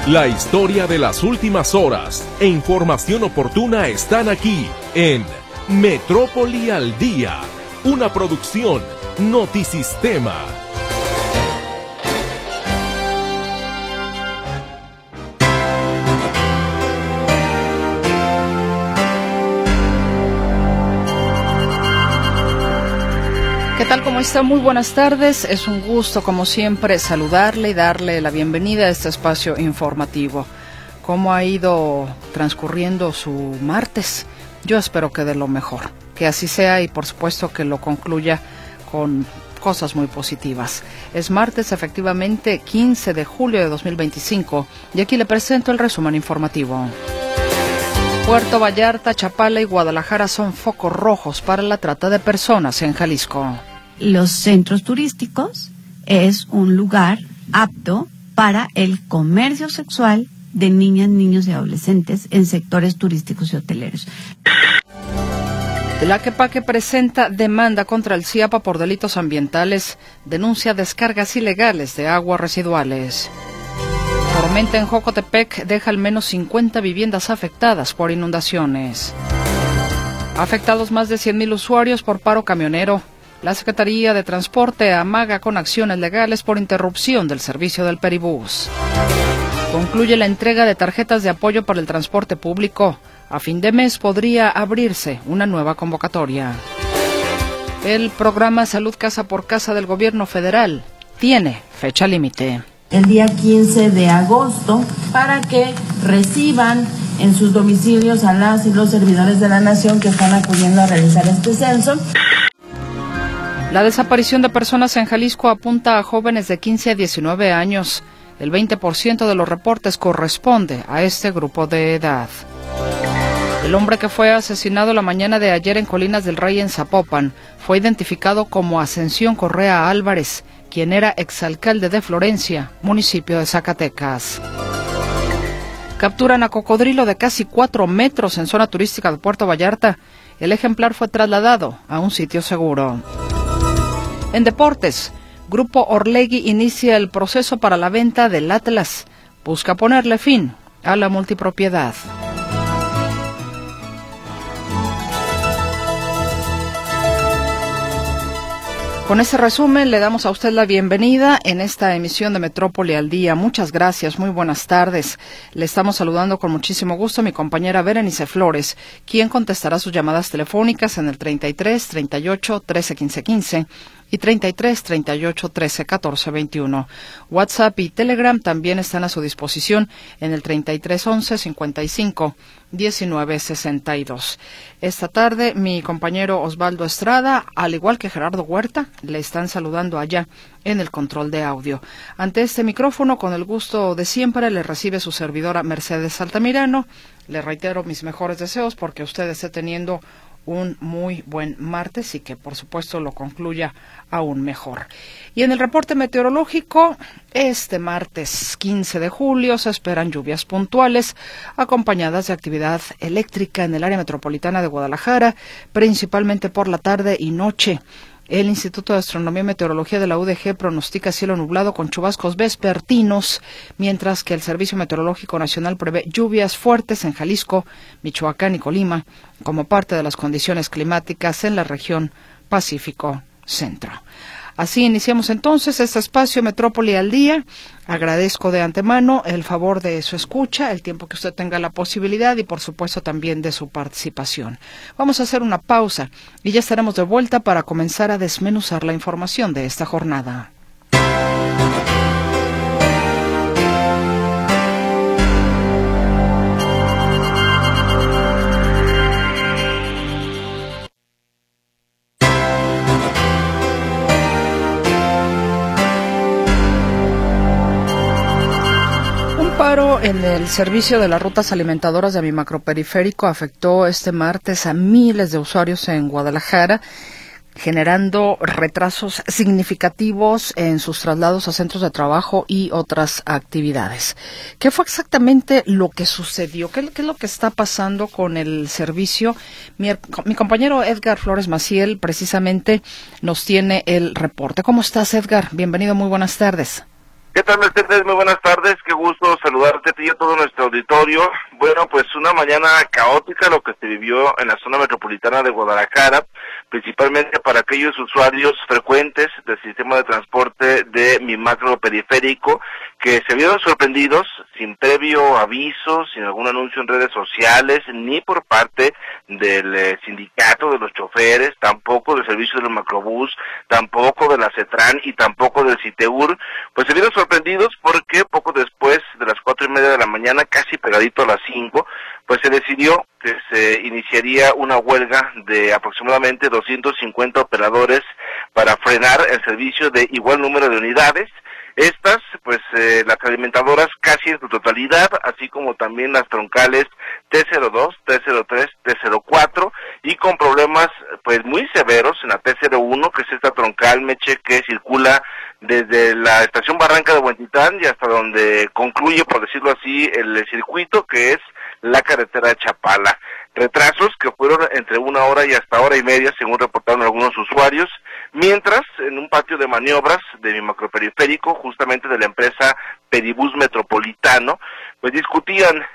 La historia de las últimas horas e información oportuna están aquí en Metrópoli al Día, una producción Notisistema. ¿Qué tal? ¿Cómo está? Muy buenas tardes. Es un gusto, como siempre, saludarle y darle la bienvenida a este espacio informativo. ¿Cómo ha ido transcurriendo su martes? Yo espero que de lo mejor, que así sea y por supuesto que lo concluya con cosas muy positivas. Es martes, efectivamente, 15 de julio de 2025 y aquí le presento el resumen informativo. Puerto Vallarta, Chapala y Guadalajara son focos rojos para la trata de personas en Jalisco. Los centros turísticos es un lugar apto para el comercio sexual de niñas, niños y adolescentes en sectores turísticos y hoteleros. Tlaquepaque presenta demanda contra el CIAPA por delitos ambientales, denuncia descargas ilegales de aguas residuales. Tormenta en Jocotepec deja al menos 50 viviendas afectadas por inundaciones. Afectados más de 100,000 usuarios por paro camionero. La Secretaría de Transporte amaga con acciones legales por interrupción del servicio del Peribús. Concluye la entrega de tarjetas de apoyo para el transporte público. A fin de mes podría abrirse una nueva convocatoria. El programa Salud Casa por Casa del Gobierno Federal tiene fecha límite. El día 15 de agosto para que reciban en sus domicilios a las y los servidores de la nación que están acudiendo a realizar este censo. La desaparición de personas en Jalisco apunta a jóvenes de 15 a 19 años. El 20% de los reportes corresponde a este grupo de edad. El hombre que fue asesinado la mañana de ayer en Colinas del Rey en Zapopan fue identificado como Ascensión Correa Álvarez, quien era exalcalde de Florencia, municipio de Zacatecas. Capturan a cocodrilo de casi 4 metros en zona turística de Puerto Vallarta. El ejemplar fue trasladado a un sitio seguro. En deportes, Grupo Orlegui inicia el proceso para la venta del Atlas. Busca ponerle fin a la multipropiedad. Con ese resumen le damos a usted la bienvenida en esta emisión de Metrópoli al Día. Muchas gracias, muy buenas tardes. Le estamos saludando con muchísimo gusto a mi compañera Berenice Flores, quien contestará sus llamadas telefónicas en el 33 38 13 15 15 y 33 38 13 14 21. WhatsApp y Telegram también están a su disposición en el 33 11 55 19 62. Esta tarde mi compañero Osvaldo Estrada, al igual que Gerardo Huerta, le están saludando allá en el control de audio. Ante este micrófono, con el gusto de siempre, le recibe su servidora Mercedes Altamirano. Le reitero mis mejores deseos porque usted esté teniendo un muy buen martes y que por supuesto lo concluya aún mejor. Y en el reporte meteorológico, este martes 15 de julio se esperan lluvias puntuales acompañadas de actividad eléctrica en el área metropolitana de Guadalajara, principalmente por la tarde y noche. El Instituto de Astronomía y Meteorología de la UDG pronostica cielo nublado con chubascos vespertinos, mientras que el Servicio Meteorológico Nacional prevé lluvias fuertes en Jalisco, Michoacán y Colima, como parte de las condiciones climáticas en la región Pacífico Centro. Así iniciamos entonces este espacio Metrópoli al Día. Agradezco de antemano el favor de su escucha, el tiempo que usted tenga la posibilidad y por supuesto también de su participación. Vamos a hacer una pausa y ya estaremos de vuelta para comenzar a desmenuzar la información de esta jornada. Paro en el servicio de las rutas alimentadoras de mi macroperiférico afectó este martes a miles de usuarios en Guadalajara, generando retrasos significativos en sus traslados a centros de trabajo y otras actividades. ¿Qué fue exactamente lo que sucedió? ¿Qué es lo que está pasando con el servicio? Mi compañero Edgar Flores Maciel precisamente nos tiene el reporte. ¿Cómo estás, Edgar? Bienvenido, muy buenas tardes. ¿Qué tal, Mercedes? Muy buenas tardes, qué gusto saludarte a ti y a todo nuestro auditorio. Bueno, pues una mañana caótica lo que se vivió en la zona metropolitana de Guadalajara, principalmente para aquellos usuarios frecuentes del sistema de transporte de mi macro periférico, que se vieron sorprendidos sin previo aviso, sin algún anuncio en redes sociales, ni por parte del sindicato de los choferes, tampoco del servicio del macrobús, tampoco de la CETRAN y tampoco del CITEUR. Pues se vieron sorprendidos porque poco después de las 4:30 de la mañana, casi pegadito a las 5, pues se decidió que se iniciaría una huelga de aproximadamente 250 operadores para frenar el servicio de igual número de unidades. Estas, pues las alimentadoras casi en su totalidad, así como también las troncales T02, T03, T04, y con problemas pues muy severos en la T01, que es esta troncal, Meche, que circula desde la estación Barranca de Huentitán y hasta donde concluye, por decirlo así, el circuito, que es la carretera de Chapala. Retrasos que fueron entre 1 hora y hasta 1:30, según reportaron algunos usuarios, mientras en un patio de maniobras de mi macroperiférico, justamente de la empresa Peribús Metropolitano, pues discutían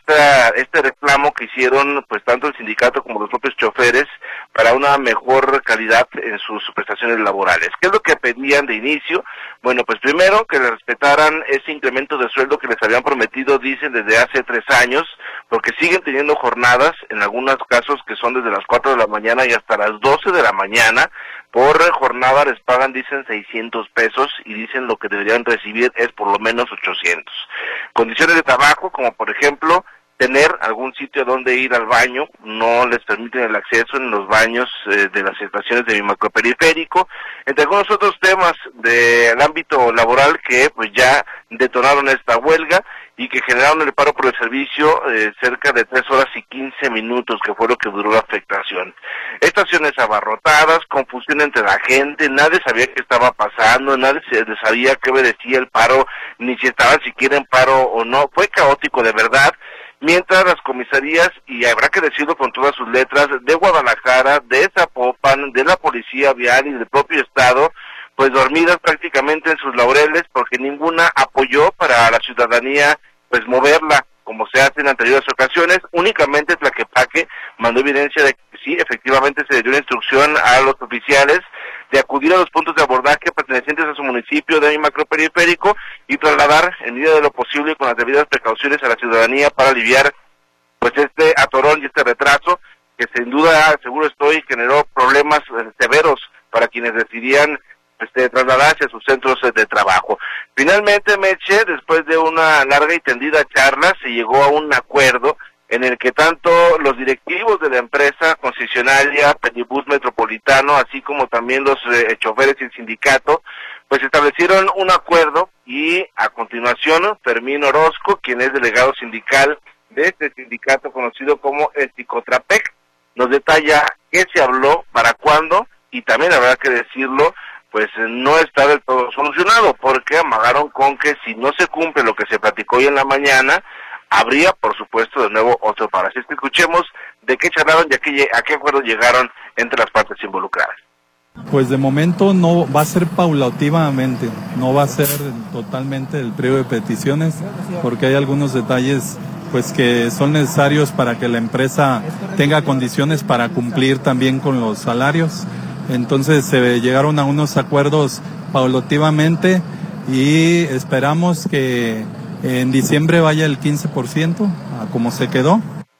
este reclamo que hicieron pues tanto el sindicato como los propios choferes para una mejor calidad en sus prestaciones laborales. ¿Qué es lo que pedían de inicio? Bueno, pues primero que les respetaran ese incremento de sueldo que les habían prometido, dicen, desde hace 3 años, porque siguen teniendo jornadas, en algunos casos que son desde las 4 de la mañana y hasta las 12 de la mañana. Por jornada les pagan, dicen, 600 pesos y dicen lo que deberían recibir es por lo menos 800. Condiciones de trabajo, como por ejemplo tener algún sitio donde ir al baño, no les permiten el acceso en los baños de las estaciones de mi macroperiférico, entre algunos otros temas del ámbito laboral que pues ya detonaron esta huelga y que generaron el paro por el servicio cerca de 3 horas y 15 minutos, que fue lo que duró la afectación. Estaciones abarrotadas, confusión entre la gente, nadie sabía qué estaba pasando, nadie sabía qué obedecía el paro, ni si estaban siquiera en paro o no. Fue caótico de verdad, mientras las comisarías, y habrá que decirlo con todas sus letras, de Guadalajara, de Zapopan, de la Policía Vial y del propio Estado, pues dormidas prácticamente en sus laureles, porque ninguna apoyó para la ciudadanía pues moverla como se hace en anteriores ocasiones. Únicamente Tlaquepaque mandó evidencia de que sí, efectivamente se le dio una instrucción a los oficiales de acudir a los puntos de abordaje pertenecientes a su municipio de mi macroperiférico y trasladar en medida de lo posible y con las debidas precauciones a la ciudadanía para aliviar pues este atorón y este retraso que sin duda, seguro estoy, generó problemas severos para quienes decidían trasladarse a sus centros de trabajo. Finalmente, Meche, después de una larga y tendida charla, se llegó a un acuerdo en el que tanto los directivos de la empresa concesionaria Peribús Metropolitano, así como también los choferes y el sindicato, pues establecieron un acuerdo y a continuación Fermín Orozco, quien es delegado sindical de este sindicato conocido como el Psicotrapec, nos detalla qué se habló, para cuándo, y también habrá que decirlo, pues no está del todo solucionado, porque amagaron con que si no se cumple lo que se platicó hoy en la mañana, habría, por supuesto, de nuevo otro paro. Así es que escuchemos de qué charlaron y a qué acuerdo llegaron entre las partes involucradas. Pues de momento no va a ser paulativamente, no va a ser totalmente el periodo de peticiones, porque hay algunos detalles pues que son necesarios para que la empresa tenga condiciones para cumplir también con los salarios. Entonces se llegaron a unos acuerdos paulativamente y esperamos que en diciembre vaya el 15% a como se quedó.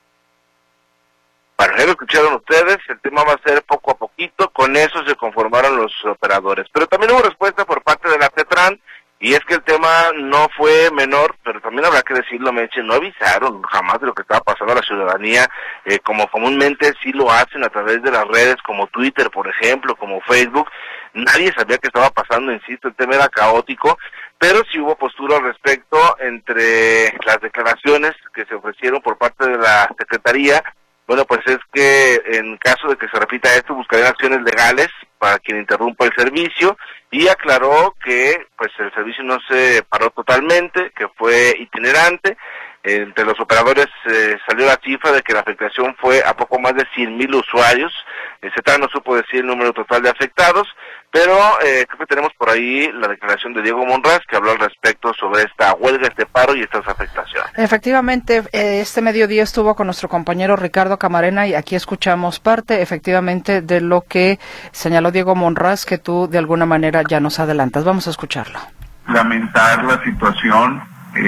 Bueno, ya lo escucharon ustedes, el tema va a ser poco a poquito, con eso se conformaron los operadores. Pero también hubo respuesta por parte de la CETRAN, y es que el tema no fue menor, pero también habrá que decirlo, Meche, no avisaron jamás de lo que estaba pasando a la ciudadanía, como comúnmente sí lo hacen a través de las redes como Twitter, por ejemplo, como Facebook. Nadie sabía qué estaba pasando, insisto, el tema era caótico, pero sí hubo postura al respecto entre las declaraciones que se ofrecieron por parte de la Secretaría. Bueno, pues es que en caso de que se repita esto, buscarían acciones legales para quien interrumpa el servicio, y aclaró que pues el servicio no se paró totalmente, que fue itinerante. Entre los operadores salió la cifra de que la afectación fue a poco más de 100,000 usuarios. El CETRAN no supo decir el número total de afectados, pero creo que tenemos por ahí la declaración de Diego Monraz, que habló al respecto sobre esta huelga, este paro y estas afectaciones. Efectivamente, este mediodía estuvo con nuestro compañero Ricardo Camarena y aquí escuchamos parte, efectivamente, de lo que señaló Diego Monraz, que tú de alguna manera ya nos adelantas. Vamos a escucharlo. Lamentar la situación.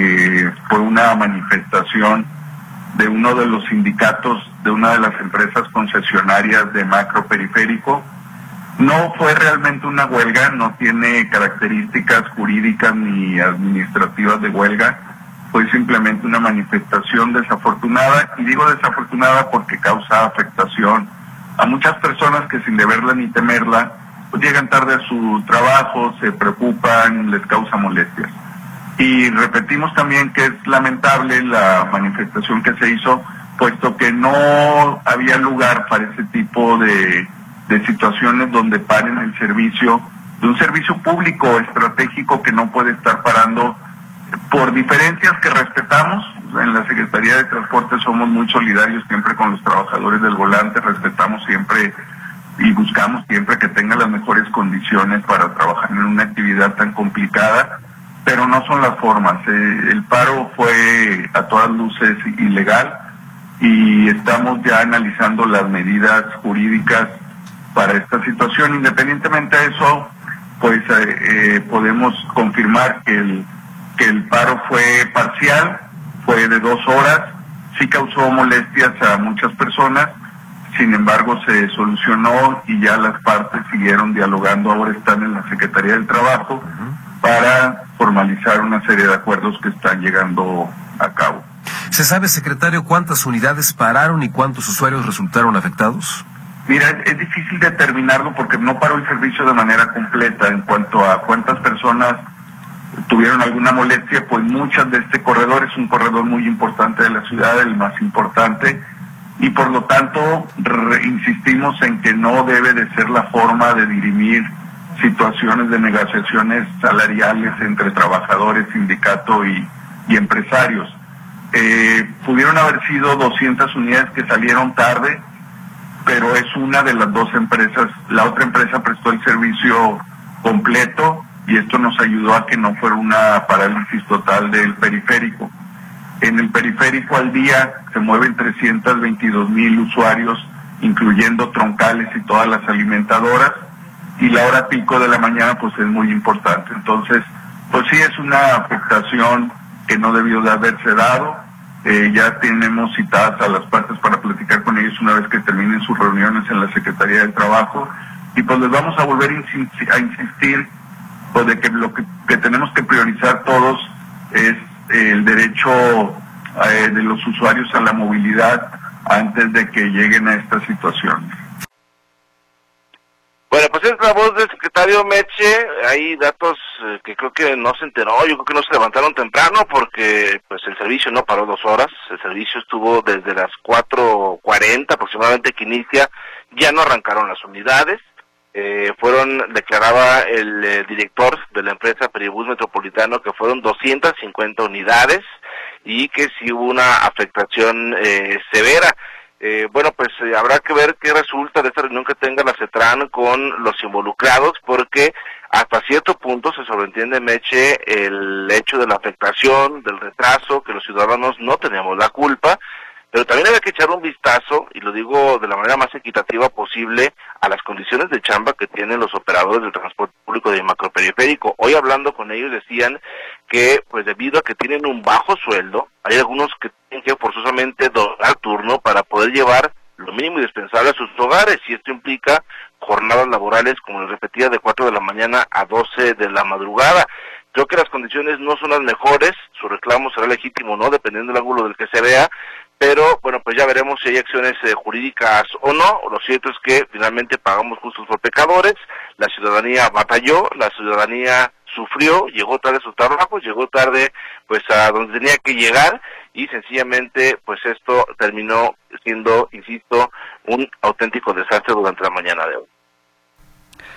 Fue una manifestación de uno de los sindicatos de una de las empresas concesionarias de Macro Periférico. No fue realmente una huelga, no tiene características jurídicas ni administrativas de huelga, fue simplemente una manifestación desafortunada, y digo desafortunada porque causa afectación a muchas personas que sin deberla ni temerla, pues llegan tarde a su trabajo, se preocupan, les causa molestias. Y repetimos también que es lamentable la manifestación que se hizo, puesto que no había lugar para ese tipo de situaciones donde paren el servicio, de un servicio público estratégico que no puede estar parando por diferencias que respetamos. En la Secretaría de Transporte somos muy solidarios siempre con los trabajadores del volante, respetamos siempre y buscamos siempre que tengan las mejores condiciones para trabajar en una actividad tan complicada, pero no son las formas. El paro fue a todas luces ilegal y estamos ya analizando las medidas jurídicas para esta situación. Independientemente de eso, pues podemos confirmar que el paro fue parcial, fue de 2 horas, sí causó molestias a muchas personas, sin embargo se solucionó y ya las partes siguieron dialogando, ahora están en la Secretaría del Trabajo para formalizar una serie de acuerdos que están llegando a cabo. ¿Se sabe, secretario, cuántas unidades pararon y cuántos usuarios resultaron afectados? Mira, es difícil determinarlo porque no paró el servicio de manera completa. En cuanto a cuántas personas tuvieron alguna molestia, pues muchas de este corredor es un corredor muy importante de la ciudad, el más importante, y por lo tanto insistimos en que no debe de ser la forma de dirimir situaciones de negociaciones salariales entre trabajadores, sindicato y empresarios. Pudieron haber sido 200 unidades que salieron tarde, pero es una de las 2 empresas. La otra empresa prestó el servicio completo y esto nos ayudó a que no fuera una parálisis total del periférico. En el periférico al día se mueven 322,000 usuarios, incluyendo troncales y todas las alimentadoras, y la hora pico de la mañana pues es muy importante. Entonces, pues sí es una afectación que no debió de haberse dado. Ya tenemos citadas a las partes para platicar con ellos una vez que terminen sus reuniones en la Secretaría del Trabajo, y pues les vamos a volver a insistir pues de que lo que tenemos que priorizar todos es el derecho de los usuarios a la movilidad antes de que lleguen a esta situación. Bueno, pues es la voz del secretario Meche. Hay datos que creo que no se enteró, yo creo que no se levantaron temprano porque pues el servicio no paró 2 horas, el servicio estuvo desde las 4:40 aproximadamente que inicia, ya no arrancaron las unidades. Declaraba el director de la empresa Peribús Metropolitano que fueron 250 unidades y que sí hubo una afectación severa. Bueno, pues habrá que ver qué resulta de esta reunión que tenga la CETRAN con los involucrados, porque hasta cierto punto se sobreentiende, Meche, el hecho de la afectación, del retraso, que los ciudadanos no teníamos la culpa, pero también había que echar un vistazo, y lo digo de la manera más equitativa posible, a las condiciones de chamba que tienen los operadores del transporte público de macroperiférico. Hoy hablando con ellos decían que, pues debido a que tienen un bajo sueldo, hay algunos que tienen que forzosamente doblar turno para poder llevar lo mínimo indispensable a sus hogares, y esto implica jornadas laborales, como les repetía, de 4 de la mañana a 12 de la madrugada. Creo que las condiciones no son las mejores, su reclamo será legítimo o no, dependiendo del ángulo del que se vea, pero bueno, pues ya veremos si hay acciones jurídicas o no. Lo cierto es que finalmente pagamos justos por pecadores, la ciudadanía batalló, la ciudadanía sufrió, llegó tarde a sus trabajos, llegó tarde pues a donde tenía que llegar, y sencillamente pues esto terminó siendo, insisto, un auténtico desastre durante la mañana de hoy.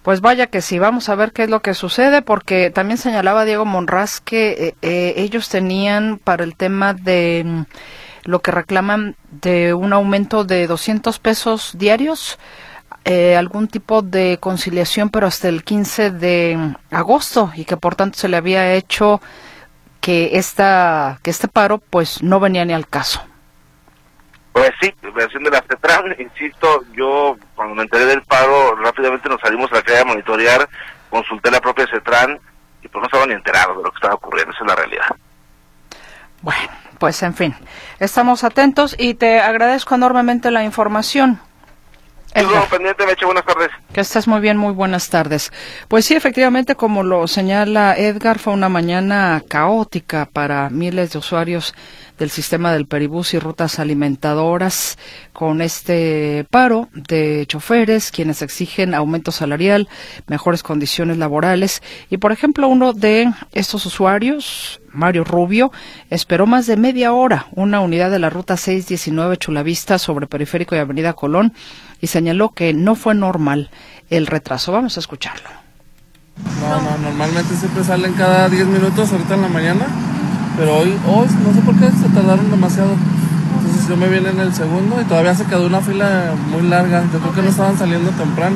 Pues vaya que sí, vamos a ver qué es lo que sucede, porque también señalaba Diego Monraz que ellos tenían para el tema de lo que reclaman de un aumento de 200 pesos diarios, algún tipo de conciliación, pero hasta el 15 de agosto, y que por tanto se le había hecho que este paro pues no venía ni al caso. Pues sí, versión de la CETRAN, insisto, yo cuando me enteré del paro rápidamente nos salimos a la calle a monitorear, consulté la propia CETRAN y pues no estaba ni enterado de lo que estaba ocurriendo, esa es la realidad. Bueno, pues en fin, estamos atentos y te agradezco enormemente la información. Edgar. Pendiente, Meche, buenas tardes. Que estés muy bien, muy buenas tardes. Pues sí, efectivamente, como lo señala Edgar, fue una mañana caótica para miles de usuarios del sistema del Peribús y rutas alimentadoras, con este paro de choferes, quienes exigen aumento salarial, mejores condiciones laborales. Y, por ejemplo, uno de estos usuarios, Mario Rubio, esperó más de media hora una unidad de la ruta 619 Chulavista sobre Periférico y Avenida Colón, y señaló que no fue normal el retraso. Vamos a escucharlo. No, normalmente siempre salen cada 10 minutos ahorita en la mañana, pero hoy no sé por qué se tardaron demasiado. Entonces yo me vine en el segundo y todavía se quedó una fila muy larga. Yo creo que no estaban saliendo temprano.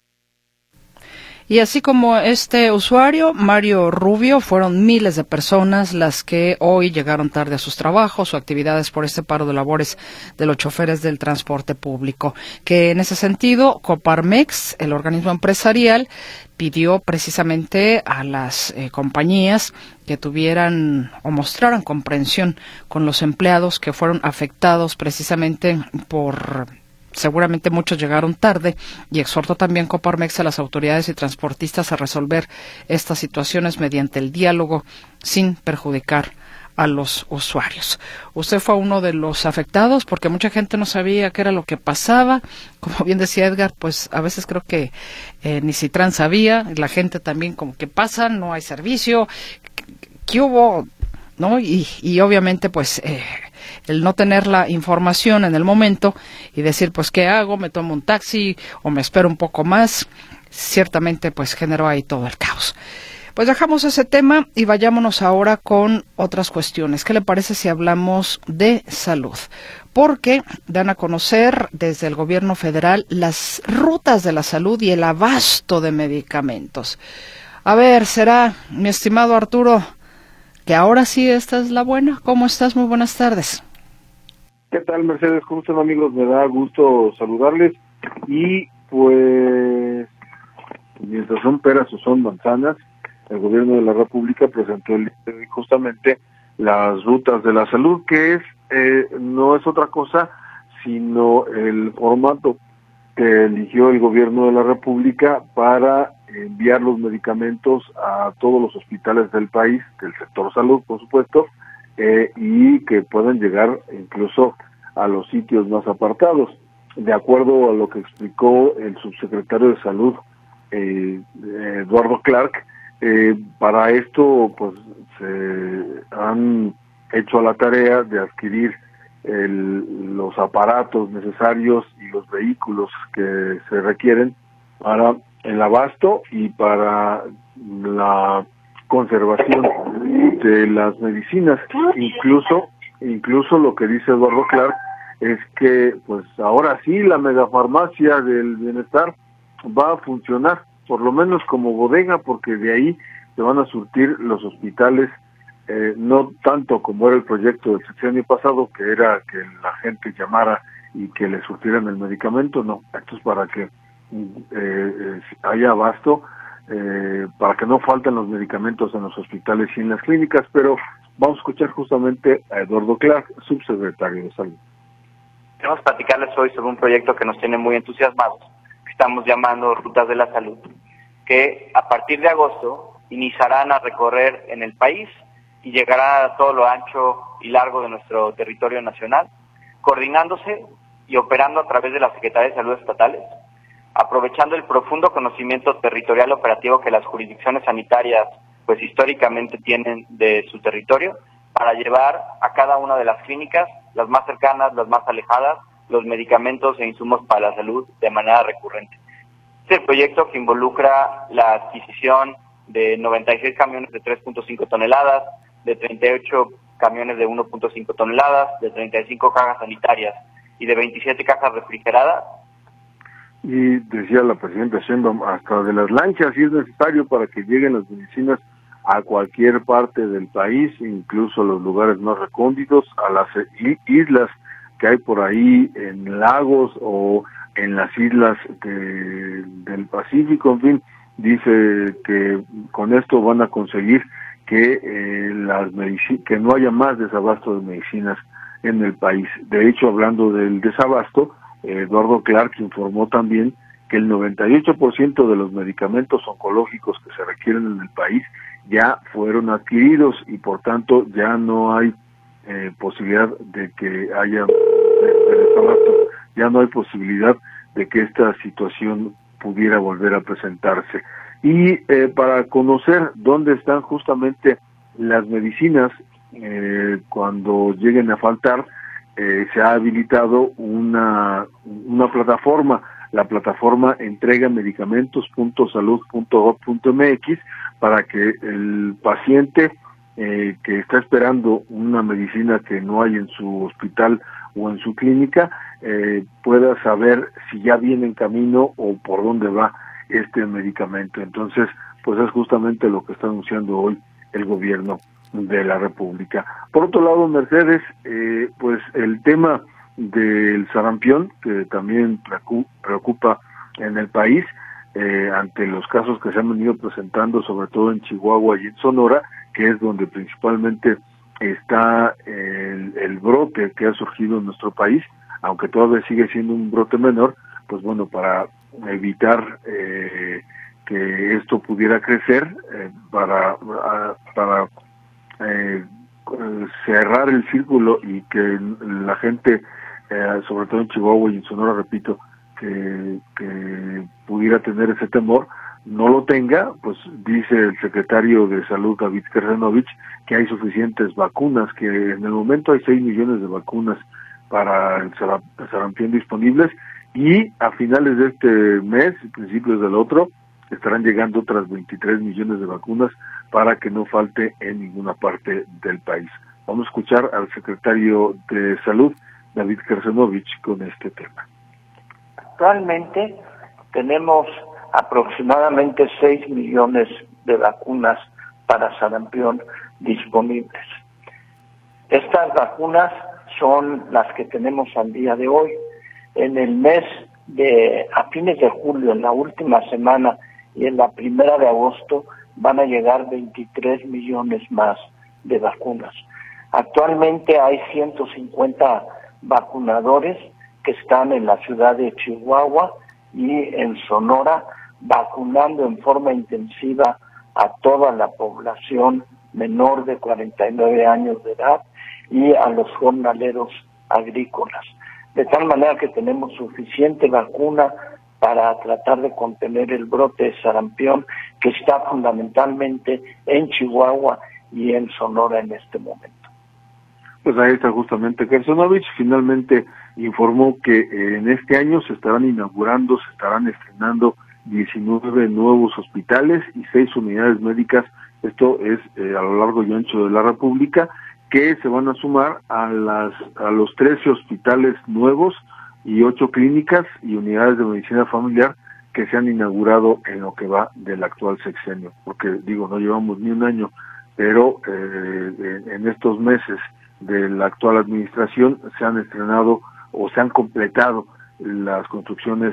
Y así como este usuario, Mario Rubio, fueron miles de personas las que hoy llegaron tarde a sus trabajos o actividades por este paro de labores de los choferes del transporte público. Que en ese sentido, Coparmex, el organismo empresarial, pidió precisamente a las compañías que tuvieran o mostraran comprensión con los empleados que fueron afectados precisamente por... Seguramente muchos llegaron tarde, y exhortó también Coparmex a las autoridades y transportistas a resolver estas situaciones mediante el diálogo sin perjudicar a los usuarios. Usted fue uno de los afectados porque mucha gente no sabía qué era lo que pasaba. Como bien decía Edgar, pues a veces creo que ni Citran sabía, la gente también como que pasa, no hay servicio, ¿qué hubo? ¿No? Y obviamente pues el no tener la información en el momento y decir pues ¿qué hago? ¿Me tomo un taxi o me espero un poco más? Ciertamente pues generó ahí todo el caos. Pues dejamos ese tema y vayámonos ahora con otras cuestiones. ¿Qué le parece si hablamos de salud? Porque dan a conocer desde el gobierno federal las rutas de la salud y el abasto de medicamentos. A ver, será, mi estimado Arturo, que ahora sí esta es la buena. ¿Cómo estás? Muy buenas tardes. ¿Qué tal, Mercedes? ¿Cómo están, amigos? Me da gusto saludarles. Y pues, mientras son peras o son manzanas, el gobierno de la República presentó justamente las rutas de la salud, que no es otra cosa sino el formato que eligió el gobierno de la República para enviar los medicamentos a todos los hospitales del país, del sector salud, por supuesto, y que puedan llegar incluso a los sitios más apartados. De acuerdo a lo que explicó el subsecretario de Salud, Eduardo Clark, para esto pues se han hecho a la tarea de adquirir los aparatos necesarios y los vehículos que se requieren para el abasto y para la conservación de las medicinas. Incluso lo que dice Eduardo Clark es que pues ahora sí la megafarmacia del bienestar va a funcionar, por lo menos como bodega, porque de ahí se van a surtir los hospitales, no tanto como era el proyecto del sexenio pasado, que era que la gente llamara y que le surtieran el medicamento. No, esto es para que haya abasto, para que no falten los medicamentos en los hospitales y en las clínicas. Pero vamos a escuchar justamente a Eduardo Clark, subsecretario de Salud. Queremos platicarles hoy sobre un proyecto que nos tiene muy entusiasmados, que estamos llamando Rutas de la Salud, que a partir de agosto iniciarán a recorrer en el país y llegarán a todo lo ancho y largo de nuestro territorio nacional, coordinándose y operando a través de la Secretaría de Salud estatales, aprovechando el profundo conocimiento territorial operativo que las jurisdicciones sanitarias pues históricamente tienen de su territorio, para llevar a cada una de las clínicas, las más cercanas, las más alejadas, los medicamentos e insumos para la salud de manera recurrente. Este es el proyecto que involucra la adquisición de 96 camiones de 3.5 toneladas, de 38 camiones de 1.5 toneladas, de 35 cajas sanitarias y de 27 cajas refrigeradas. Y decía la presidenta Sheinbaum, hasta de las lanchas si es necesario para que lleguen las medicinas a cualquier parte del país, incluso a los lugares más recónditos, a las islas que hay por ahí, en lagos o en las islas del Pacífico. En fin, dice que con esto van a conseguir que que no haya más desabasto de medicinas en el país. De hecho, hablando del desabasto, Eduardo Clark informó también que el 98% de los medicamentos oncológicos que se requieren en el país ya fueron adquiridos y por tanto ya no hay posibilidad de que haya desabasto, ya no hay posibilidad de que esta situación pudiera volver a presentarse. Y para conocer dónde están justamente las medicinas cuando lleguen a faltar, se ha habilitado una plataforma, la plataforma entregamedicamentos.salud.gov.mx, para que el paciente que está esperando una medicina que no hay en su hospital o en su clínica pueda saber si ya viene en camino o por dónde va este medicamento. Entonces, pues es justamente lo que está anunciando hoy el gobierno de la República. Por otro lado, Mercedes, pues el tema del sarampión, que también preocupa en el país, ante los casos que se han venido presentando, sobre todo en Chihuahua y en Sonora, que es donde principalmente está el brote que ha surgido en nuestro país, aunque todavía sigue siendo un brote menor, pues bueno, para evitar que esto pudiera crecer, para cerrar el círculo y que la gente, sobre todo en Chihuahua y en Sonora, repito, que pudiera tener ese temor, no lo tenga, pues dice el secretario de Salud, David Kersenovich, que hay suficientes vacunas, que en el momento hay 6 millones de vacunas para el sarampión disponibles, y a finales de este mes, principios del otro, estarán llegando otras 23 millones de vacunas para que no falte en ninguna parte del país. Vamos a escuchar al secretario de Salud, David Kersenovich, con este tema. Actualmente tenemos aproximadamente 6 millones de vacunas para sarampión disponibles. Estas vacunas son las que tenemos al día de hoy. En el mes a fines de julio, en la última semana y en la primera de agosto, van a llegar 23 millones más de vacunas. Actualmente hay 150 vacunadores que están en la ciudad de Chihuahua y en Sonora, vacunando en forma intensiva a toda la población menor de 49 años de edad y a los jornaleros agrícolas. De tal manera que tenemos suficiente vacuna para tratar de contener el brote de sarampión que está fundamentalmente en Chihuahua y en Sonora en este momento. Pues ahí está justamente Kersenovich. Finalmente informó que en este año se estarán estrenando 19 nuevos hospitales y 6 unidades médicas, esto es a lo largo y ancho de la República, que se van a sumar a los 13 hospitales nuevos y 8 clínicas y unidades de medicina familiar que se han inaugurado en lo que va del actual sexenio, porque no llevamos ni un año, pero en estos meses de la actual administración se han estrenado o se han completado las construcciones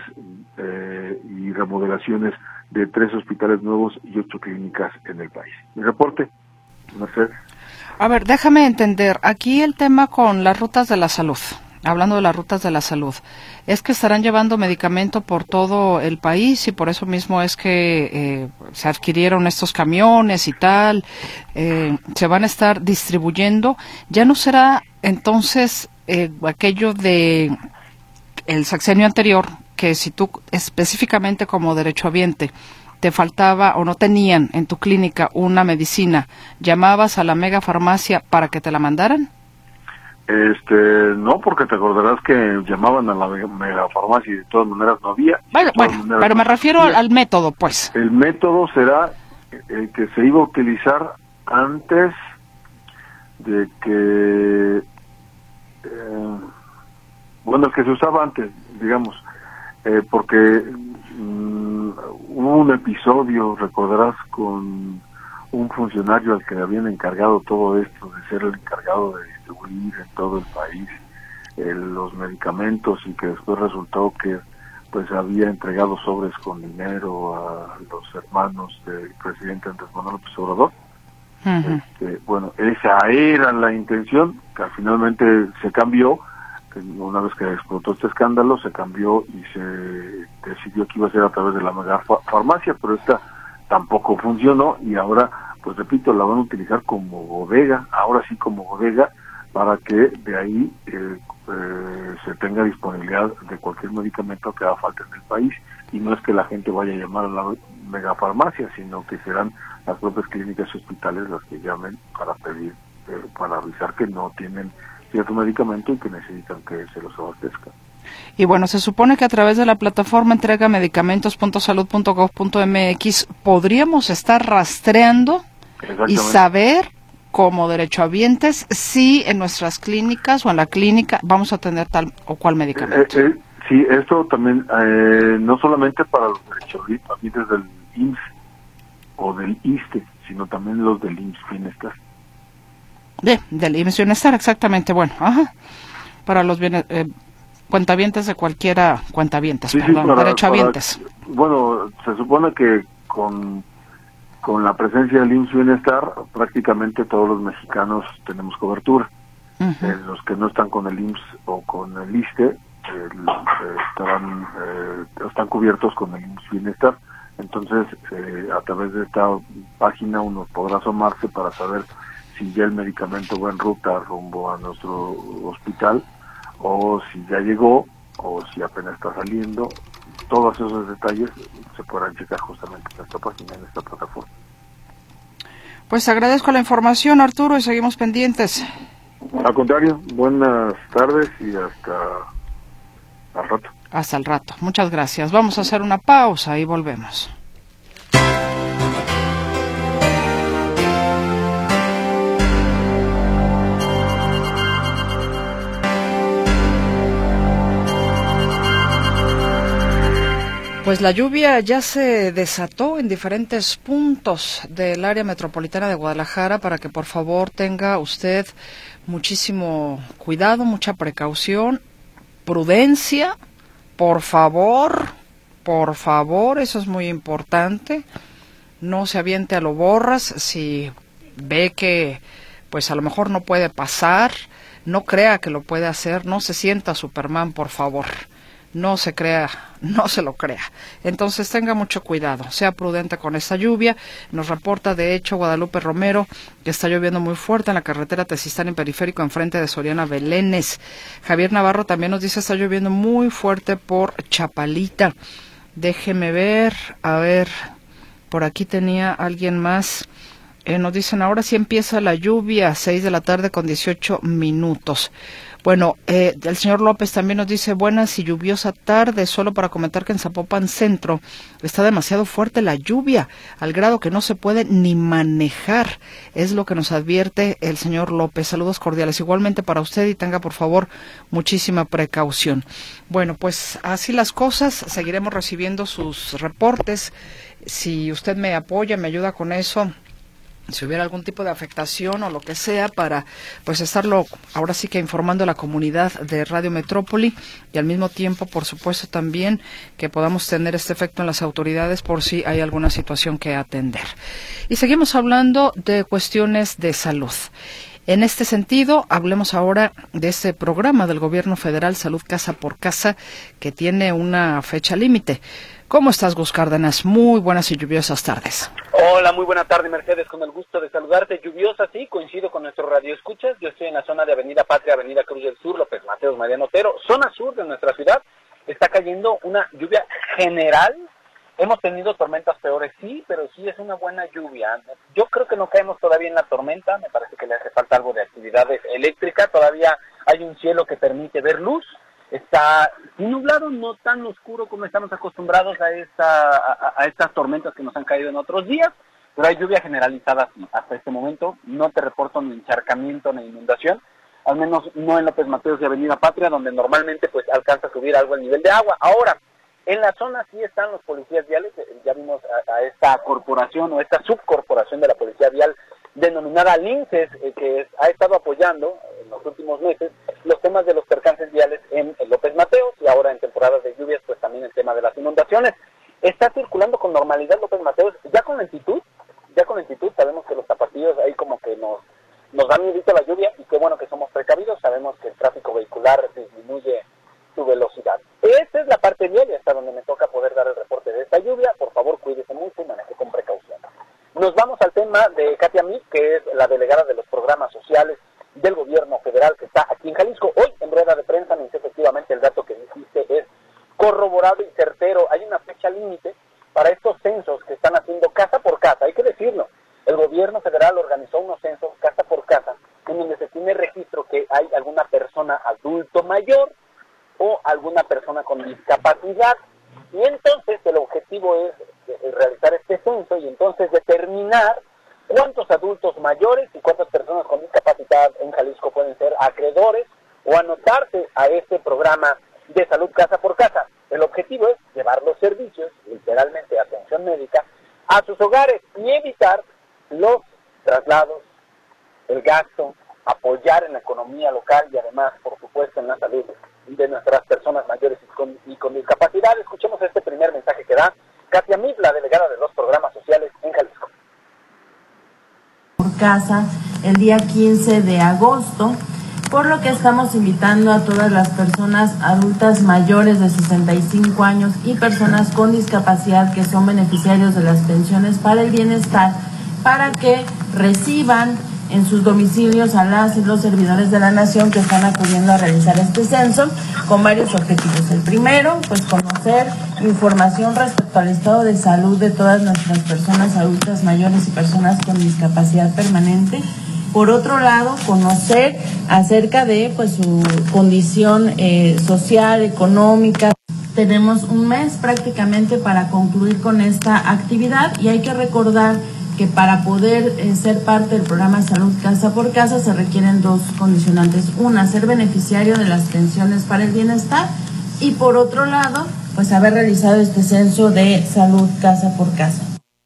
y remodelaciones de 3 hospitales nuevos y 8 clínicas en el país. Mi reporte, Mercedes. A ver, déjame entender, aquí el tema con las rutas de la salud, hablando de las rutas de la salud, es que estarán llevando medicamento por todo el país y por eso mismo es que se adquirieron estos camiones y tal, se van a estar distribuyendo. Ya no será entonces aquello de el sexenio anterior, que si tú específicamente como derechohabiente te faltaba o no tenían en tu clínica una medicina, ¿llamabas a la mega farmacia para que te la mandaran? No, porque te acordarás que llamaban a la megafarmacia y de todas maneras no había. Bueno, pero me refiero al método, pues. El método será el que se iba a utilizar antes de que... el que se usaba antes, digamos, porque hubo un episodio, recordarás, con un funcionario al que le habían encargado todo esto, de ser el encargado de distribuir en todo el país los medicamentos, y que después resultó que pues había entregado sobres con dinero a los hermanos del presidente Andrés Manuel López Obrador. Uh-huh. Esa era la intención, que finalmente se cambió. Una vez que explotó este escándalo, se cambió y se decidió que iba a ser a través de la megafarmacia, pero esta tampoco funcionó, y ahora, pues repito, la van a utilizar como bodega, ahora sí como bodega, para que de ahí se tenga disponibilidad de cualquier medicamento que haga falta en el país, y no es que la gente vaya a llamar a la megafarmacia, sino que serán las propias clínicas y hospitales las que llamen para pedir, para avisar que no tienen cierto medicamento y que necesitan que se los abastezcan. Y bueno, se supone que a través de la plataforma entregamedicamentos.salud.gov.mx podríamos estar rastreando y saber, como derechohabientes, si en nuestras clínicas o en la clínica vamos a tener tal o cual medicamento. Sí, esto también, no solamente para los derechohabientes, también desde el IMSS o del ISSSTE, sino también los del IMSS Bienestar. Del IMSS Bienestar, exactamente. Bueno, para los cuentavientes de cualquiera, derechohabientes. Se supone que con la presencia del IMSS Bienestar, prácticamente todos los mexicanos tenemos cobertura. Uh-huh. Los que no están con el IMSS o con el ISSSTE están cubiertos con el IMSS Bienestar. Entonces, a través de esta página uno podrá asomarse para saber si ya el medicamento va en ruta rumbo a nuestro hospital, o si ya llegó, o si apenas está saliendo. Todos esos detalles se podrán checar justamente en esta página, en esta plataforma. Pues agradezco la información, Arturo, y seguimos pendientes. Al contrario, buenas tardes y hasta al rato. Hasta el rato. Muchas gracias. Vamos a hacer una pausa y volvemos. Pues la lluvia ya se desató en diferentes puntos del área metropolitana de Guadalajara, para que por favor tenga usted muchísimo cuidado, mucha precaución, prudencia, por favor, eso es muy importante. No se aviente a lo borras si ve que pues a lo mejor no puede pasar, no crea que lo puede hacer, no se sienta Superman, por favor. No se lo crea. Entonces tenga mucho cuidado, sea prudente con esta lluvia. Nos reporta de hecho Guadalupe Romero que está lloviendo muy fuerte en la carretera Tezistán en Periférico, enfrente de Soriana Belénes. Javier Navarro también nos dice está lloviendo muy fuerte por Chapalita. Déjeme ver, por aquí tenía alguien más. Nos dicen ahora sí empieza la lluvia, 6 de la tarde con 18 minutos. Bueno, el señor López también nos dice buenas y lluviosa tarde, solo para comentar que en Zapopan Centro está demasiado fuerte la lluvia, al grado que no se puede ni manejar, es lo que nos advierte el señor López. Saludos cordiales igualmente para usted y tenga por favor muchísima precaución. Bueno, pues así las cosas, seguiremos recibiendo sus reportes, si usted me apoya, me ayuda con eso, si hubiera algún tipo de afectación o lo que sea, para pues estarlo ahora sí que informando a la comunidad de Radio Metrópoli, y al mismo tiempo, por supuesto, también que podamos tener este efecto en las autoridades por si hay alguna situación que atender. Y seguimos hablando de cuestiones de salud. En este sentido, hablemos ahora de este programa del Gobierno Federal, Salud Casa por Casa, que tiene una fecha límite. ¿Cómo estás, Gus Cárdenas? Muy buenas y lluviosas tardes. Hola, muy buena tarde, Mercedes, con el gusto de saludarte. Lluviosa, sí, coincido con nuestro radioescuchas. Yo estoy en la zona de Avenida Patria, Avenida Cruz del Sur, López Mateos, Mariano Otero, zona sur de nuestra ciudad. Está cayendo una lluvia general. Hemos tenido tormentas peores, sí, pero sí es una buena lluvia. Yo creo que no caemos todavía en la tormenta, me parece que le hace falta algo de actividad eléctrica. Todavía hay un cielo que permite ver luz, está nublado, no tan oscuro como estamos acostumbrados a estas tormentas que nos han caído en otros días, pero hay lluvia generalizada hasta este momento. No te reporto ni encharcamiento ni inundación, al menos no en López Mateos y Avenida Patria, donde normalmente pues alcanza a subir algo el nivel de agua. Ahora, en la zona sí están los policías viales, ya vimos a esta corporación o esta subcorporación de la policía vial denominada Linces, que ha estado apoyando en los últimos meses los temas de los percances viales en López Mateos, y ahora en temporadas de lluvias pues también el tema de las inundaciones. Está circulando con normalidad López Mateos, ya con lentitud, sabemos que los tapatíos ahí como que nos da miedito la lluvia, y qué bueno que somos precavidos, sabemos que el tráfico vehicular disminuye su velocidad. Esa es la parte vial, y hasta donde me toca poder dar el reporte de esta lluvia. Por favor, cuídese mucho y maneje con precaución. Nos vamos al tema de Katia Meade, que es la delegada de los programas sociales del gobierno federal que está aquí en Jalisco. Hoy, en rueda de prensa, me dice efectivamente el dato que dijiste es corroborado y certero. Hay una fecha límite para estos censos que están haciendo casa por casa. Hay que decirlo, el gobierno federal organizó unos censos casa por casa, en donde se tiene registro que hay alguna persona adulto mayor o alguna persona con discapacidad, y entonces el objetivo es realizar este censo y entonces determinar cuántos adultos mayores y cuántas personas con discapacidad en Jalisco pueden ser acreedores o anotarse a este programa de salud casa por casa. El objetivo es llevar los servicios, literalmente atención médica, a sus hogares y evitar los traslados, el gasto, apoyar en la economía local y además, por supuesto, en la salud de nuestras personas mayores y con discapacidad. Escuchemos este primer mensaje que da Katia Meade, la delegada de los programas sociales en Jalisco. Por casa el día 15 de agosto, por lo que estamos invitando a todas las personas adultas mayores de 65 años y personas con discapacidad que son beneficiarios de las pensiones para el bienestar, para que reciban en sus domicilios a las y los servidores de la nación que están acudiendo a realizar este censo con varios objetivos. El primero, pues conocer información respecto al estado de salud de todas nuestras personas adultas mayores y personas con discapacidad permanente. Por otro lado, conocer acerca de pues su condición social, económica. Tenemos un mes prácticamente para concluir con esta actividad, y hay que recordar que para poder ser parte del programa Salud Casa por Casa se requieren dos condicionantes. Una, ser beneficiario de las pensiones para el bienestar, y por otro lado, pues haber realizado este censo de Salud Casa por Casa.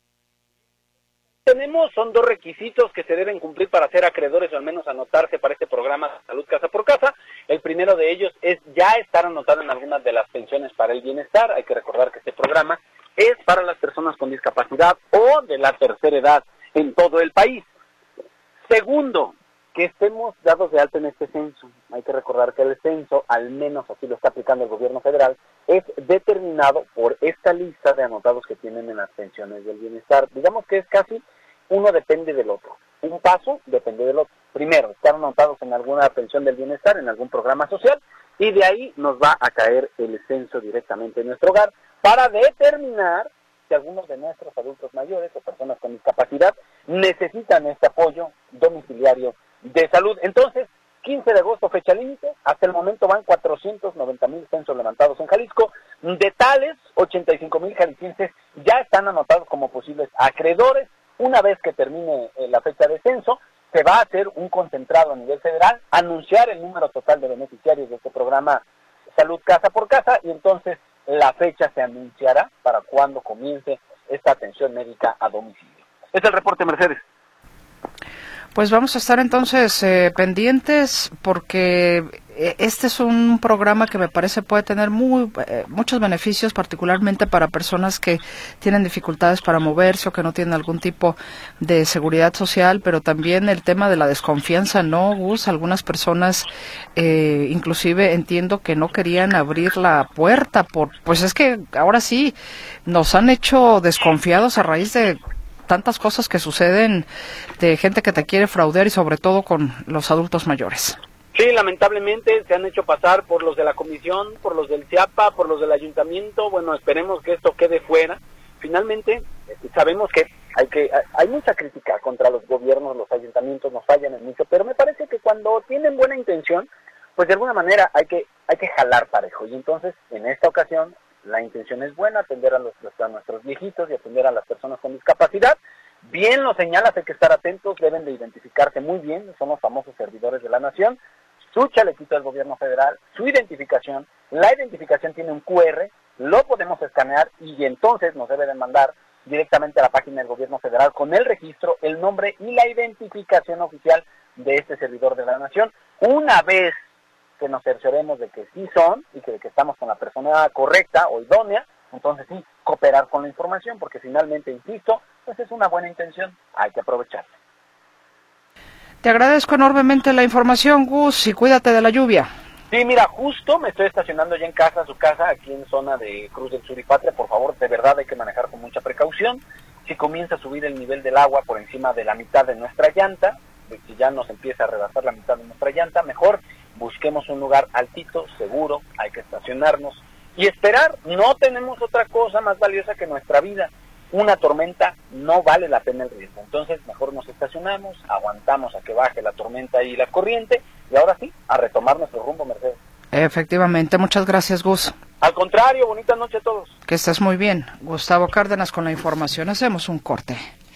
Son dos requisitos que se deben cumplir para ser acreedores o al menos anotarse para este programa Salud Casa por Casa. El primero de ellos es ya estar anotado en algunas de las pensiones para el bienestar. Hay que recordar que este programa es para las personas con discapacidad o de la tercera edad en todo el país. Segundo, que estemos dados de alta en este censo. Hay que recordar que el censo, al menos así lo está aplicando el gobierno federal, es determinado por esta lista de anotados que tienen en las pensiones del bienestar. Digamos que es casi uno depende del otro. Un paso depende del otro. Primero, estar anotados en alguna pensión del bienestar, en algún programa social, y de ahí nos va a caer el censo directamente en nuestro hogar para determinar si algunos de nuestros adultos mayores o personas con discapacidad necesitan este apoyo domiciliario de salud. Entonces, 15 de agosto, fecha límite. Hasta el momento van 490,000 censos levantados en Jalisco. De tales, 85,000 jaliscienses ya están anotados como posibles acreedores. Una vez que termine la fecha de censo, se va a hacer un concentrado a nivel federal, anunciar el número total de beneficiarios de este programa Salud Casa por Casa, y entonces la fecha se anunciará para cuando comience esta atención médica a domicilio. Este es el reporte, Mercedes. Pues vamos a estar entonces pendientes, porque este es un programa que me parece puede tener muchos beneficios, particularmente para personas que tienen dificultades para moverse o que no tienen algún tipo de seguridad social, pero también el tema de la desconfianza, ¿no, Gus? Algunas personas inclusive entiendo que no querían abrir la puerta, pues es que ahora sí nos han hecho desconfiados a raíz de tantas cosas que suceden, de gente que te quiere fraudear, y sobre todo con los adultos mayores. Sí, lamentablemente se han hecho pasar por los de la comisión, por los del CIAPA, por los del ayuntamiento. Bueno, esperemos que esto quede fuera. Finalmente, sabemos que hay mucha crítica contra los gobiernos, los ayuntamientos nos fallan en mucho, pero me parece que cuando tienen buena intención, pues de alguna manera hay que jalar parejo. Y entonces, en esta ocasión, la intención es buena, atender a nuestros viejitos y atender a las personas con discapacidad. Bien lo señalas, hay que estar atentos, deben de identificarse muy bien, son los famosos servidores de la nación, su chalequito del gobierno federal, su identificación, la identificación tiene un QR, lo podemos escanear y entonces nos debe de mandar directamente a la página del gobierno federal con el registro, el nombre y la identificación oficial de este servidor de la nación. Una vez que nos cercioremos de que sí son y que estamos con la persona correcta o idónea, entonces sí, cooperar con la información, porque finalmente, insisto, pues es una buena intención, hay que aprovecharla. Te agradezco enormemente la información, Gus, y cuídate de la lluvia. Sí, mira, justo me estoy estacionando ya en casa, su casa, aquí en zona de Cruz del Sur y Patria. Por favor, de verdad hay que manejar con mucha precaución. Si comienza a subir el nivel del agua por encima de la mitad de nuestra llanta, si ya nos empieza a rebasar la mitad de nuestra llanta, mejor busquemos un lugar altito, seguro, hay que estacionarnos y esperar. No tenemos otra cosa más valiosa que nuestra vida. Una tormenta no vale la pena el riesgo. Entonces, mejor nos estacionamos, aguantamos a que baje la tormenta y la corriente, y ahora sí, a retomar nuestro rumbo, Mercedes. Efectivamente, muchas gracias, Gus. Al contrario, bonita noche a todos. Que estés muy bien. Gustavo Cárdenas con la información. Hacemos un corte.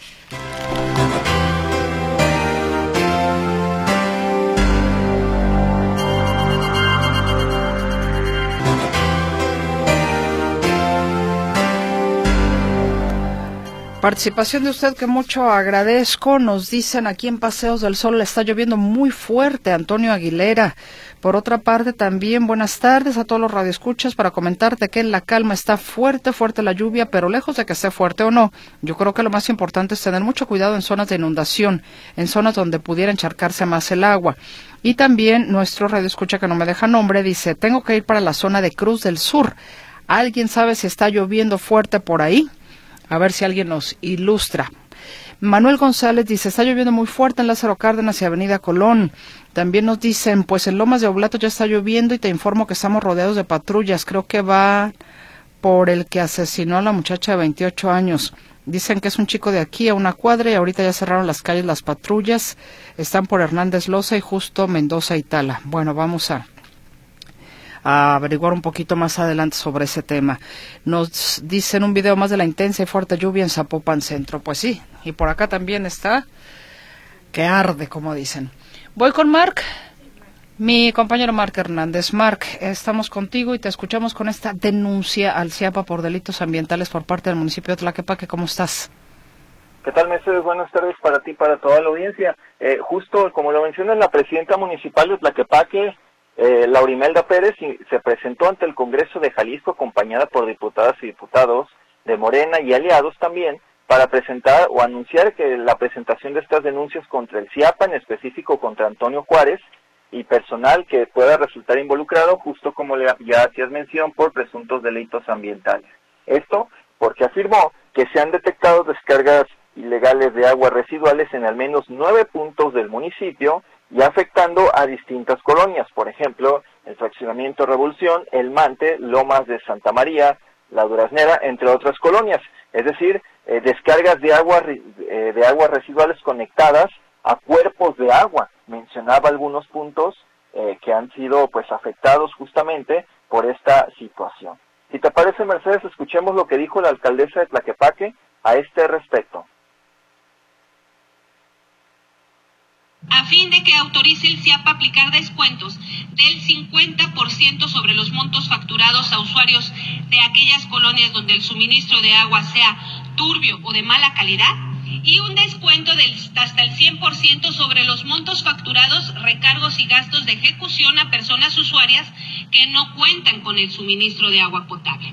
Participación de usted que mucho agradezco. Nos dicen aquí en Paseos del Sol le está lloviendo muy fuerte, Antonio Aguilera. Por otra parte también buenas tardes a todos los radioescuchas para comentarte que en La Calma está fuerte la lluvia, pero lejos de que esté fuerte o no, yo creo que lo más importante es tener mucho cuidado en zonas de inundación, en zonas donde pudiera encharcarse más el agua. Y también nuestro radioescucha que no me deja nombre dice, tengo que ir para la zona de Cruz del Sur. ¿Alguien sabe si está lloviendo fuerte por ahí? A ver si alguien nos ilustra. Manuel González dice, está lloviendo muy fuerte en Lázaro Cárdenas y Avenida Colón. También nos dicen, pues en Lomas de Oblato ya está lloviendo y te informo que estamos rodeados de patrullas. Creo que va por el que asesinó a la muchacha de 28 años. Dicen que es un chico de aquí a una cuadra y ahorita ya cerraron las calles las patrullas. Están por Hernández Loza y Justo Mendoza y Tala. Bueno, vamos a averiguar un poquito más adelante sobre ese tema. Nos dicen un video más de la intensa y fuerte lluvia en Zapopan Centro. Pues sí, y por acá también está que arde, como dicen. Voy con Marc, mi compañero Marc Hernández. Marc, estamos contigo y te escuchamos con esta denuncia al CIAPA por delitos ambientales por parte del municipio de Tlaquepaque. ¿Cómo estás? ¿Qué tal, Mercedes? Buenas tardes para ti y para toda la audiencia. Justo como lo menciona la presidenta municipal de Tlaquepaque, Laurimelda Pérez, se presentó ante el Congreso de Jalisco acompañada por diputadas y diputados de Morena y aliados también para presentar o anunciar que la presentación de estas denuncias contra el CIAPA, en específico contra Antonio Juárez y personal que pueda resultar involucrado, justo como ya hacías mención, por presuntos delitos ambientales. Esto porque afirmó que se han detectado descargas ilegales de aguas residuales en al menos 9 puntos del municipio y afectando a distintas colonias, por ejemplo, el Fraccionamiento Revolución, El Mante, Lomas de Santa María, La Duraznera, entre otras colonias. Es decir, descargas de aguas residuales conectadas a cuerpos de agua. Mencionaba algunos puntos que han sido pues afectados justamente por esta situación. Si te parece, Mercedes, escuchemos lo que dijo la alcaldesa de Tlaquepaque a este respecto. A fin de que autorice el CIAPA aplicar descuentos del 50% sobre los montos facturados a usuarios de aquellas colonias donde el suministro de agua sea turbio o de mala calidad, y un descuento hasta el 100% sobre los montos facturados, recargos y gastos de ejecución a personas usuarias que no cuentan con el suministro de agua potable.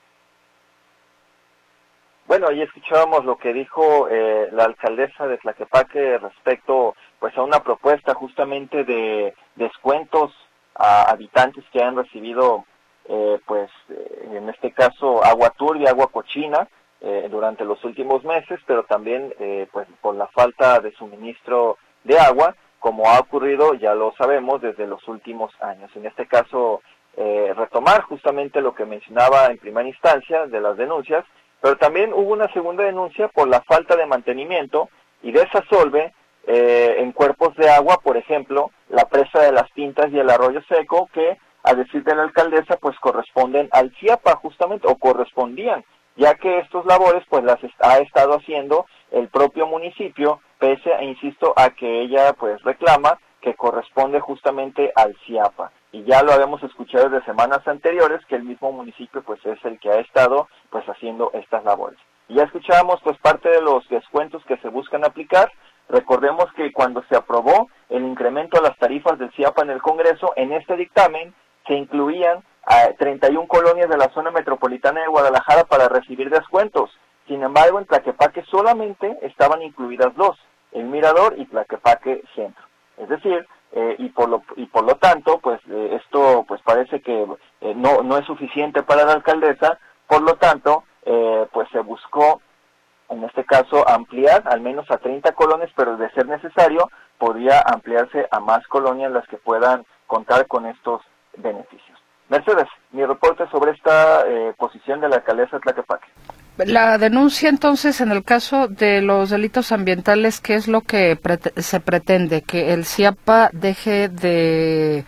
Bueno, ahí escuchábamos lo que dijo la alcaldesa de Tlaquepaque respecto pues a una propuesta justamente de descuentos a habitantes que han recibido en este caso agua turbia, agua cochina durante los últimos meses, pero también pues por la falta de suministro de agua, como ha ocurrido, ya lo sabemos, desde los últimos años. En este caso, retomar justamente lo que mencionaba en primera instancia de las denuncias, pero también hubo una segunda denuncia por la falta de mantenimiento y desasolve en cuerpos de agua, por ejemplo, la presa de las Pintas y el Arroyo Seco, que a decir de la alcaldesa pues corresponden al CIAPA justamente, o correspondían, ya que estos labores pues las ha estado haciendo el propio municipio, pese, insisto, a que ella pues reclama que corresponde justamente al CIAPA. Y ya lo habíamos escuchado desde semanas anteriores, que el mismo municipio pues es el que ha estado pues haciendo estas labores. Y ya escuchábamos pues parte de los descuentos que se buscan aplicar. Recordemos que cuando se aprobó el incremento a las tarifas del CIAPA en el Congreso, en este dictamen se incluían a 31 colonias de la zona metropolitana de Guadalajara para recibir descuentos. Sin embargo, en Tlaquepaque solamente estaban incluidas 2, El Mirador y Tlaquepaque Centro. Es decir, y por lo tanto, pues esto pues parece que no es suficiente para la alcaldesa. Por lo tanto, pues se buscó, en este caso, ampliar al menos a 30 colonias, pero de ser necesario, podría ampliarse a más colonias las que puedan contar con estos beneficios. Mercedes, mi reporte sobre esta posición de la alcaldesa de Tlaquepaque. La denuncia, entonces, en el caso de los delitos ambientales, ¿qué es lo que se pretende? ¿Que el CIAPA deje de...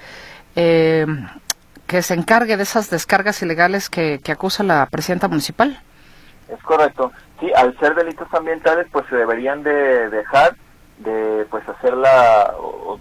que se encargue de esas descargas ilegales que acusa la presidenta municipal? Es correcto. Sí, al ser delitos ambientales, pues se deberían de dejar de pues hacerla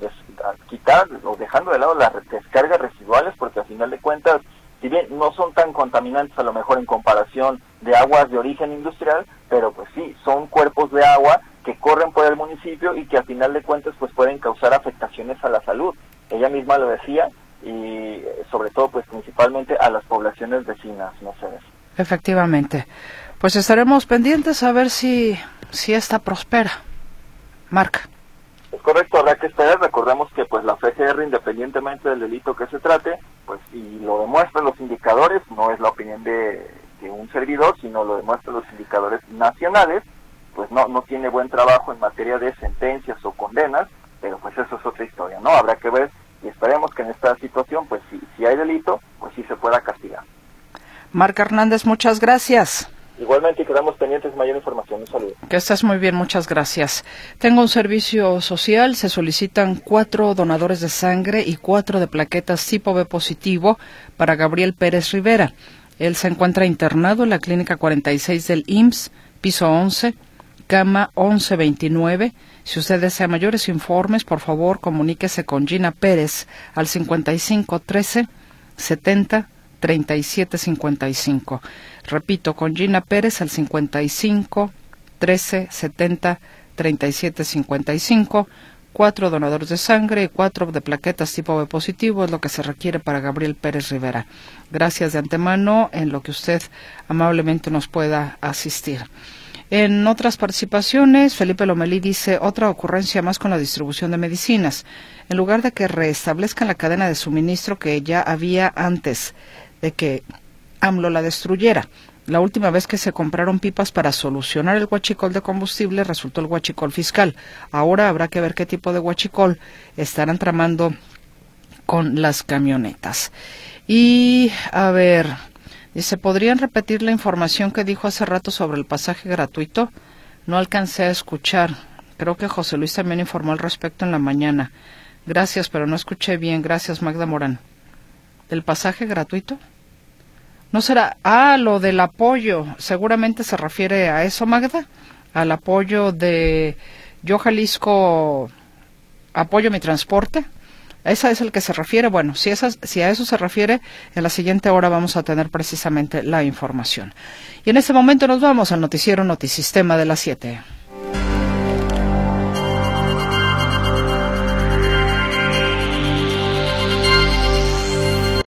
quitar o dejando de lado las descargas residuales, porque al final de cuentas, si bien no son tan contaminantes a lo mejor en comparación de aguas de origen industrial, pero pues sí, son cuerpos de agua que corren por el municipio y que al final de cuentas pues pueden causar afectaciones a la salud. Ella misma lo decía, y sobre todo pues principalmente a las poblaciones vecinas, Mercedes. Efectivamente. Pues estaremos pendientes a ver si esta prospera. Marca. Es correcto, habrá que esperar. Recordemos que pues la FGR, independientemente del delito que se trate, pues y lo demuestran los indicadores, no es la opinión de un servidor, sino lo demuestran los indicadores nacionales, pues no tiene buen trabajo en materia de sentencias o condenas, pero pues eso es otra historia, ¿no? Habrá que ver y esperemos que en esta situación, pues si hay delito, pues sí se pueda castigar. Marca Hernández, muchas gracias. Igualmente, quedamos pendientes de mayor información. Un saludo. Que estés muy bien, muchas gracias. Tengo un servicio social, se solicitan 4 donadores de sangre y 4 de plaquetas tipo B positivo para Gabriel Pérez Rivera. Él se encuentra internado en la clínica 46 del IMSS, piso 11, cama 1129. Si usted desea mayores informes, por favor, comuníquese con Gina Pérez al 55 13 70 37 55. Repito, con Gina Pérez al 55 13 70 37 55. 4 donadores de sangre y 4 de plaquetas tipo B positivo es lo que se requiere para Gabriel Pérez Rivera. Gracias de antemano en lo que usted amablemente nos pueda asistir. En otras participaciones, Felipe Lomelí dice, otra ocurrencia más con la distribución de medicinas. En lugar de que restablezcan la cadena de suministro que ya había antes de que AMLO la destruyera. La última vez que se compraron pipas para solucionar el huachicol de combustible resultó el huachicol fiscal. Ahora habrá que ver qué tipo de huachicol estarán tramando con las camionetas. Y, a ver, dice, ¿podrían repetir la información que dijo hace rato sobre el pasaje gratuito? No alcancé a escuchar. Creo que José Luis también informó al respecto en la mañana. Gracias, pero no escuché bien. Gracias, Magda Morán. ¿Del pasaje gratuito? ¿No será? Lo del apoyo. Seguramente se refiere a eso, Magda. Al apoyo de Yo Jalisco, apoyo mi transporte. ¿Esa es el que se refiere? Bueno, si a eso se refiere, en la siguiente hora vamos a tener precisamente la información. Y en este momento nos vamos al noticiero Notisistema de las 7.